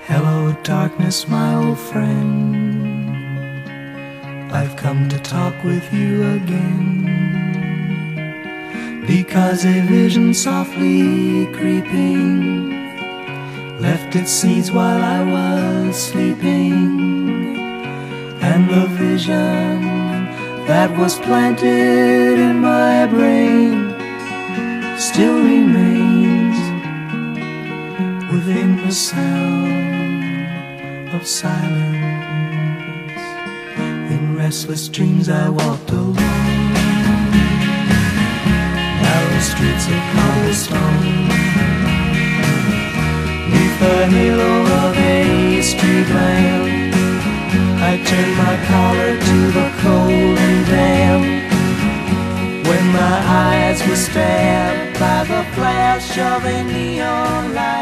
Hello, darkness, my old friend. I've come to talk with you again, because a vision softly creeping left its seeds while I was sleeping. And the vision that was planted in my brain still remains within the sound of silence. In restless dreams I walked alone, narrow streets of cobblestone, neath the halo of a street lamp. I turned my collar to the cold and damp, when my eyes were stabbed by the flash of a neon light.